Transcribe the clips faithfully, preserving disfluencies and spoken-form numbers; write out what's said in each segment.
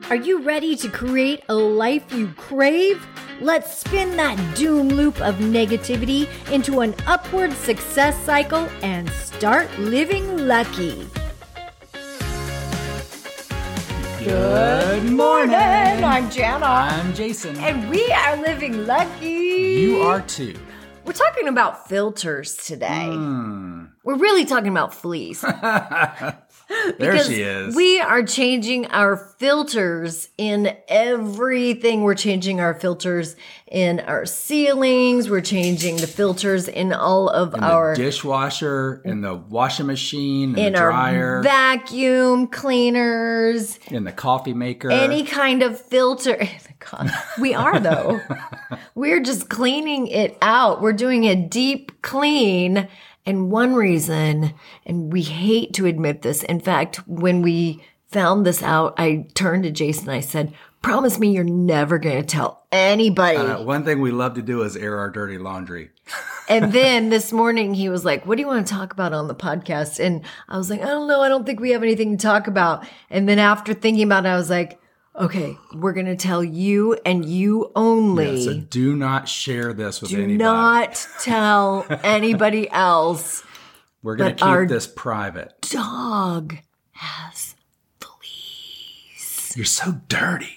Are you ready to create a life you crave? Let's spin that doom loop of negativity into an upward success cycle and start living lucky. Good morning. I'm Jana. I'm Jason. And we are living lucky. You are too. We're talking about filters today. Mm. We're really talking about fleas. There she is. We are changing our filters in everything. We're changing our filters in our ceilings. We're changing the filters in all of in our the dishwasher, in the washing machine, in, in the dryer, our vacuum cleaners, in the coffee maker. any kind of filter. We are though. We're just cleaning it out. We're doing a deep clean. And one reason, and we hate to admit this, in fact, when we found this out, I turned to Jason and I said, promise me you're never going to tell anybody. Uh, one thing we love to do is air our dirty laundry. And then this morning he was like, what do you want to talk about on the podcast? And I was like, I don't know. I don't think we have anything to talk about. And then after thinking about it, I was like, okay, we're going to tell you and you only. Yeah, so do not share this with do anybody. Do not tell anybody else. We're going to keep this private. Dog has fleas. You're so dirty.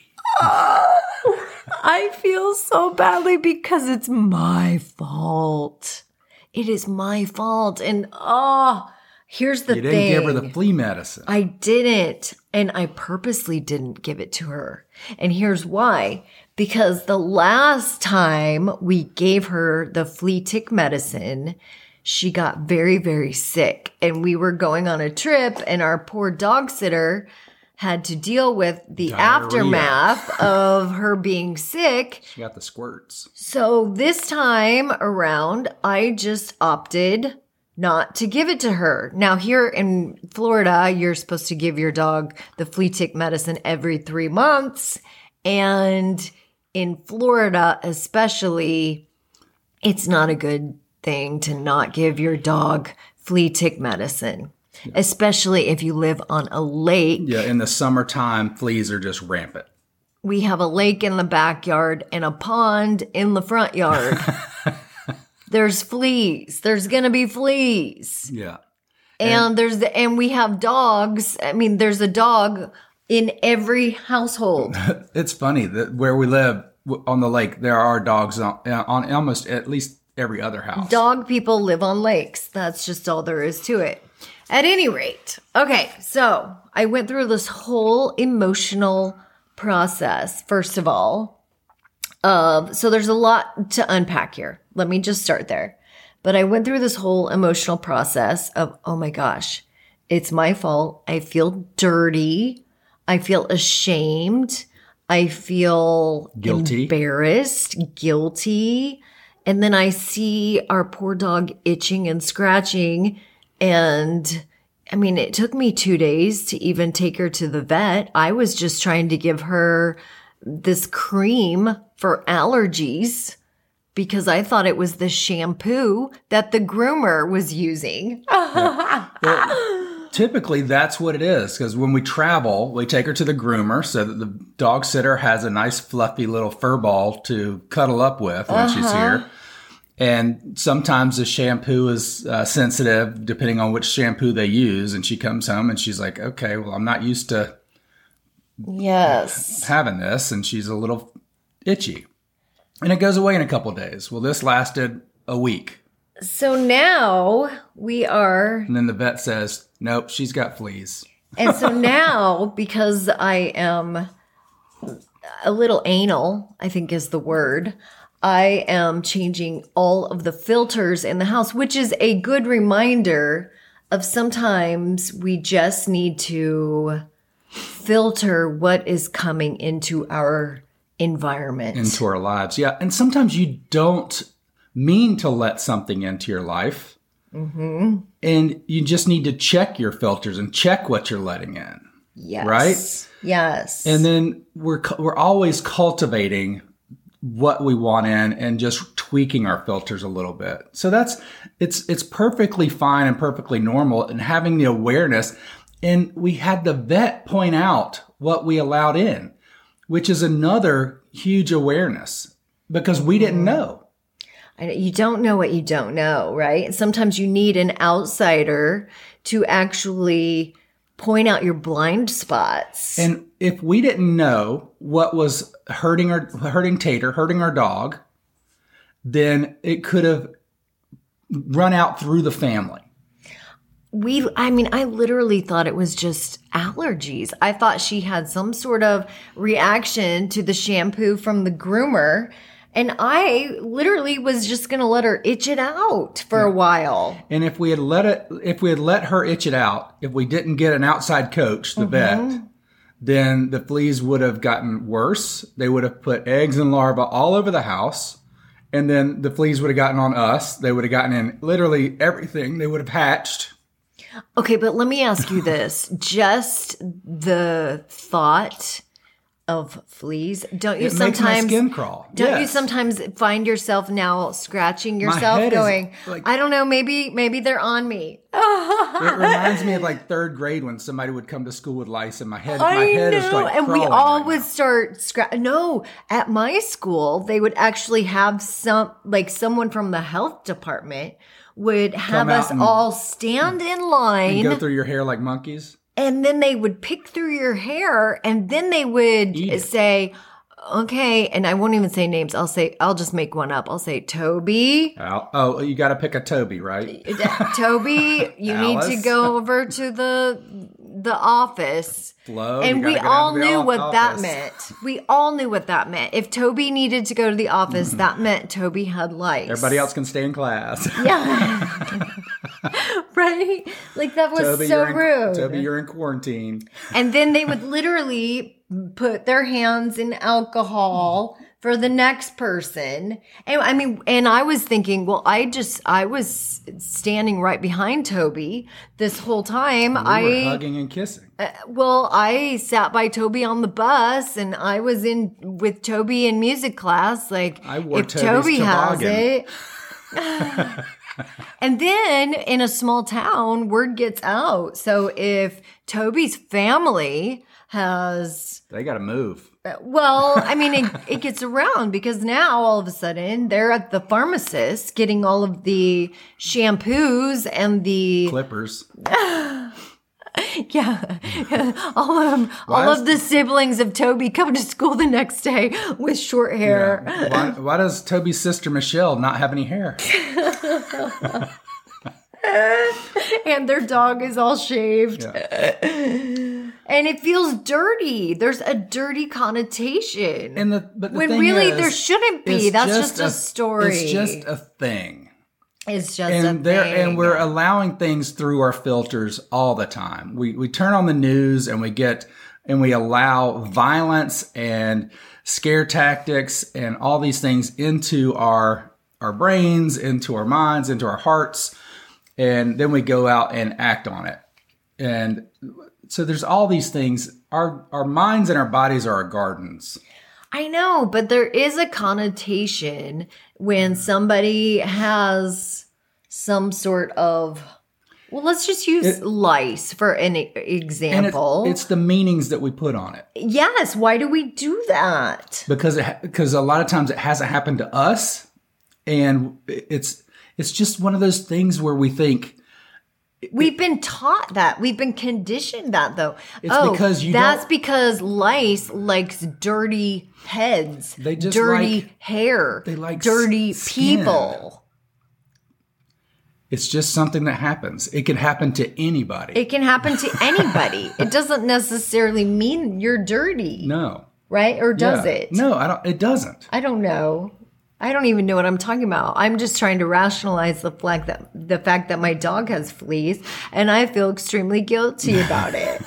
Oh, I feel so badly because it's my fault. It is my fault. And oh, here's the thing. You didn't give her the flea medicine. I didn't. And I purposely didn't give it to her. And here's why. Because the last time we gave her the flea tick medicine, she got very, very sick. And we were going on a trip and our poor dog sitter had to deal with the Diarrhea. aftermath of her being sick. She got the squirts. So this time around, I just opted not to give it to her. Now here in Florida, you're supposed to give your dog the flea tick medicine every three months. And in Florida especially, it's not a good thing to not give your dog flea tick medicine, yeah. especially if you live on a lake. Yeah, in the summertime, fleas are just rampant. We have a lake in the backyard and a pond in the front yard. There's fleas. There's going to be fleas. Yeah. And, and there's the, and we have dogs. I mean, there's a dog in every household. It's funny that where we live on the lake, there are dogs on, on almost at least every other house. Dog people live on lakes. That's just all there is to it. At any rate. Okay. So I went through this whole emotional process, first of all. Uh, so there's a lot to unpack here. Let me just start there. But I went through this whole emotional process of, oh my gosh, it's my fault. I feel dirty. I feel ashamed. I feel guilty, embarrassed, guilty. And then I see our poor dog itching and scratching. And I mean, it took me two days to even take her to the vet. I was just trying to give her this cream for allergies because I thought it was the shampoo that the groomer was using. Yeah. Well, typically, that's what it is because when we travel, we take her to the groomer so that the dog sitter has a nice fluffy little fur ball to cuddle up with when uh-huh. she's here. And sometimes the shampoo is uh, sensitive depending on which shampoo they use. And she comes home and she's like, okay, well, I'm not used to yes having this. And she's a little itchy. And it goes away in a couple of days. Well, this lasted a week. So now we are... And then the vet says, nope, she's got fleas. And so now, because I am a little anal, I think is the word, I am changing all of the filters in the house, which is a good reminder of sometimes we just need to filter what is coming into our environment. Into our lives. Yeah. And sometimes you don't mean to let something into your life. Mm-hmm. And you just need to check your filters and check what you're letting in. Yes. Right? Yes. And then we're we're always cultivating what we want in and just tweaking our filters a little bit. So that's it's it's perfectly fine and perfectly normal, and having the awareness. And we had the vet point out what we allowed in. which is another huge awareness because we didn't know. And you don't know what you don't know, right? Sometimes you need an outsider to actually point out your blind spots. And if we didn't know what was hurting our hurting Tater, hurting our dog, then it could have run out through the family. We, I mean, I literally thought it was just allergies. I thought she had some sort of reaction to the shampoo from the groomer. And I literally was just going to let her itch it out for yeah. a while. And if we had let it, if we had let her itch it out, if we didn't get an outside coach, the mm-hmm. vet, then the fleas would have gotten worse. They would have put eggs and larvae all over the house. And then the fleas would have gotten on us. They would have gotten in literally everything. They would have hatched. Okay, but let me ask you this. Just the thought of fleas, don't you it sometimes makes my skin crawl? Don't yes. you sometimes find yourself now scratching yourself, going, like, I don't know, maybe maybe they're on me. It reminds me of like third grade when somebody would come to school with lice, and my head, I my head know. is like and we crawling all right would now. start scratch. No, at my school, they would actually have some, like someone from the health department would have Come out us and- all stand in line. And go through your hair like monkeys. And then they would pick through your hair, and then they would Eat it. say, okay, and I won't even say names. I'll say, I'll just make one up. I'll say, Toby. Oh, oh you got to pick a Toby, right? Toby, you need to Alice. go over to the the office. Flo, and you we gotta go all down to the knew off- what that office. meant. We all knew what that meant. If Toby needed to go to the office, that meant Toby had lice. Everybody else can stay in class. Yeah. Right? Like that was Toby, so you're in, rude. Toby, you're in quarantine. And then they would literally put their hands in alcohol for the next person. And I mean, and I was thinking, well, I just, I was standing right behind Toby this whole time. We I were hugging and kissing. Uh, well, I sat by Toby on the bus, and I was in with Toby in music class. Like, I wore if Toby's Toby has toboggan. it. And then in a small town, word gets out. So if Toby's family has, They got to move. well, I mean, it, it gets around because now all of a sudden they're at the pharmacist getting all of the shampoos and the Clippers. Yeah, all of them, Why all is- of the siblings of Toby come to school the next day with short hair. Yeah. Why, why does Toby's sister Michelle not have any hair? And their dog is all shaved. Yeah. And it feels dirty. There's a dirty connotation. And the but the when thing really is, there shouldn't be. it's That's just, a, story. It's just a thing. It's just and a there thing. and we're allowing things through our filters all the time. We we turn on the news and we get and we allow violence and scare tactics and all these things into our our brains, into our minds, into our hearts, and then we go out and act on it. And so there's all these things. Our our minds and our bodies are our gardens. I know, but there is a connotation when somebody has some sort of, well, let's just use It- lice for an e- And example. it's, it's the meanings that we put on it. Yes, why do we do that? because it because a lot of times it hasn't happened to us, and it's it's just one of those things where we think We've been taught that. We've been conditioned that, though. It's oh, because you that's don't- because lice likes dirty heads, They just dirty like- hair, they like dirty s- skin. people. it's just something that happens. It can happen to anybody. It can happen to anybody. It doesn't necessarily mean you're dirty, no, right? Or does Yeah. it? No, I don't. It doesn't. I don't know. I don't even know what I'm talking about. I'm just trying to rationalize the fact that the fact that my dog has fleas, and I feel extremely guilty about it.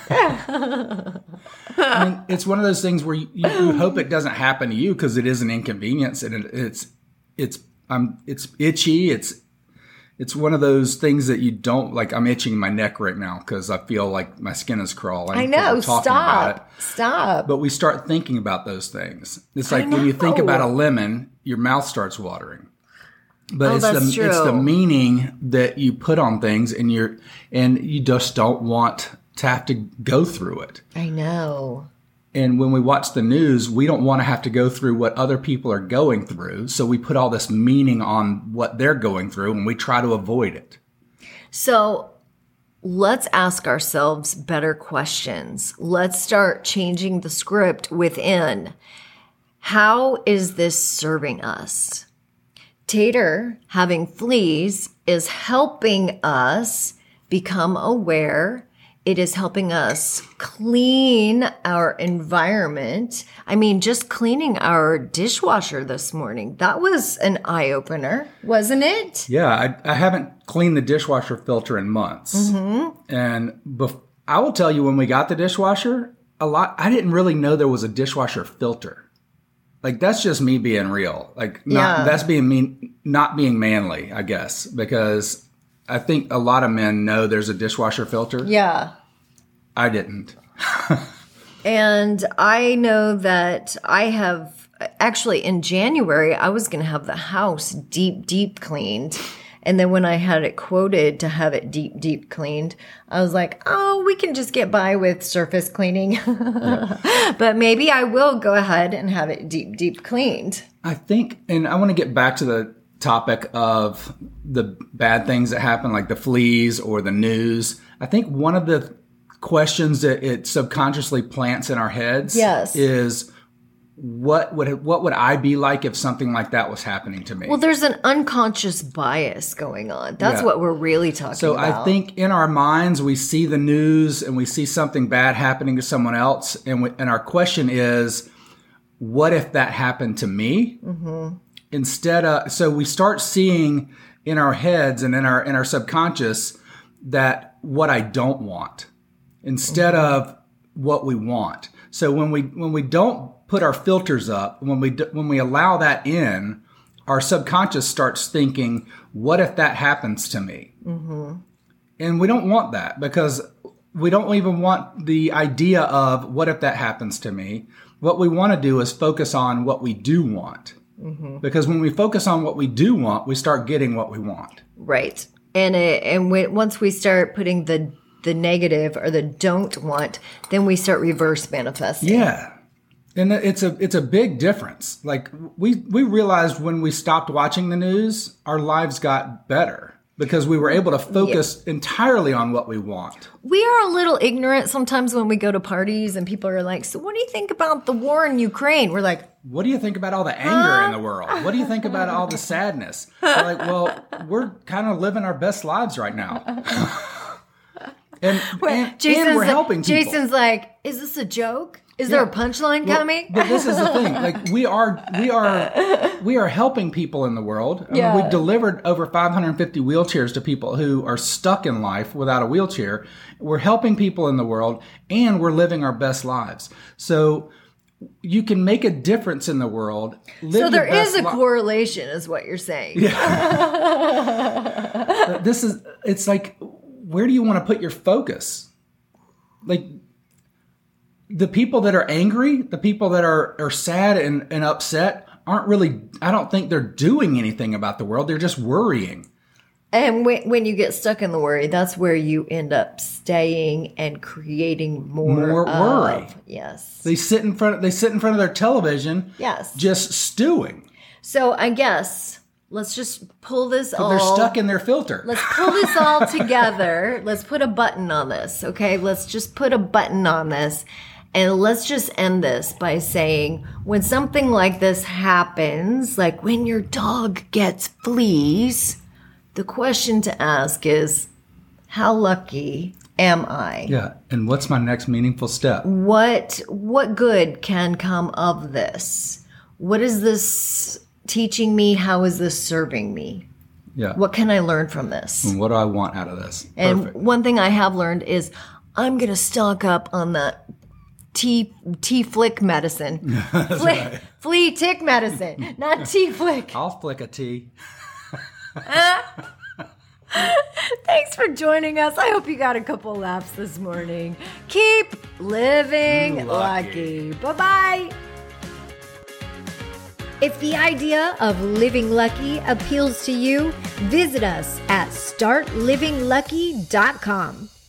I mean, it's one of those things where you, you, you hope it doesn't happen to you because it is an inconvenience, and it, it's it's um it's itchy. It's it's one of those things that you don't like. I'm itching my neck right now because I feel like my skin is crawling. I 'cause know. we're talking about it. Stop. Stop. But we start thinking about those things. It's I like when you think know. about a lemon, your mouth starts watering. But Oh, it's that's the it's the true. meaning that you put on things, and you're and you just don't want to have to go through it. I know. And when we watch the news, we don't want to have to go through what other people are going through. So we put all this meaning on what they're going through and we try to avoid it. So let's ask ourselves better questions. Let's start changing the script within. How is this serving us? Tater having fleas is helping us become aware. It is helping us clean our environment. I mean, just cleaning our dishwasher this morning, that was an eye-opener, wasn't it? Yeah, I, I haven't cleaned the dishwasher filter in months. Mm-hmm. And bef- I will tell you, when we got the dishwasher, a lot, I didn't really know there was a dishwasher filter. Like, that's just me being real. Like, not, Yeah. that's being mean, not being manly, I guess, because I think a lot of men know there's a dishwasher filter. Yeah. I didn't. And I know that I have, actually in January, I was going to have the house deep, deep cleaned. And then when I had it quoted to have it deep, deep cleaned, I was like, oh, we can just get by with surface cleaning. Yeah. But maybe I will go ahead and have it deep, deep cleaned. I think, and I want to get back to the topic of the bad things that happen, like the fleas or the news. I think one of the questions that it subconsciously plants in our heads Yes. is, what would what would I be like if something like that was happening to me? Well, there's an unconscious bias going on. That's Yeah. what we're really talking So about. I think in our minds, we see the news and we see something bad happening to someone else. And, we, and our question is, what if that happened to me? Mm-hmm. Instead of, so we start seeing in our heads and in our, in our subconscious that what I don't want instead mm-hmm. of what we want. So when we, when we don't put our filters up, when we, when we allow that in, our subconscious starts thinking, what if that happens to me? Mm-hmm. And we don't want that, because we don't even want the idea of what if that happens to me. What we want to do is focus on what we do want. Mm-hmm. Because when we focus on what we do want, we start getting what we want. Right. And it, and we, once we start putting the the negative or the don't want, then we start reverse manifesting. Yeah. And it's a it's a big difference. Like we we realized when we stopped watching the news, our lives got better because we were able to focus yeah. entirely on what we want. We are a little ignorant sometimes when we go to parties and people are like, so what do you think about the war in Ukraine? We're like, what do you think about all the anger huh? in the world? What do you think about all the sadness? We're like, well, we're kind of living our best lives right now. and, and, and we're helping people. Jason's like, is this a joke? Is yeah. there a punchline well, coming? But this is the thing. Like we are, we are, we are helping people in the world. I yeah. mean, we've delivered over five hundred fifty wheelchairs to people who are stuck in life without a wheelchair. We're helping people in the world, and we're living our best lives. So you can make a difference in the world. Live so there is a li- correlation, is what you're saying. Yeah. This is. It's like, where do you want to put your focus? Like. The people that are angry, the people that are, are sad and, and upset aren't really, I don't think they're doing anything about the world. They're just worrying. And when, when you get stuck in the worry, that's where you end up staying and creating more, more worry. Of, yes. They sit in front, they sit in front of their television. Yes. Just stewing. So I guess let's just pull this all. They're stuck in their filter. Let's pull this all together. Let's put a button on this. Okay. Let's just put a button on this. And let's just end this by saying, when something like this happens, like when your dog gets fleas, the question to ask is, how lucky am I? Yeah. And what's my next meaningful step? What, what good can come of this? What is this teaching me? How is this serving me? Yeah. What can I learn from this? And what do I want out of this? And Perfect. One thing I have learned is I'm going to stock up on that T T flick medicine, Fli- right. flea tick medicine, not T flick. I'll flick a T. Thanks for joining us. I hope you got a couple laughs this morning. Keep living lucky. lucky. Bye bye. If the idea of living lucky appeals to you, visit us at start living lucky dot com.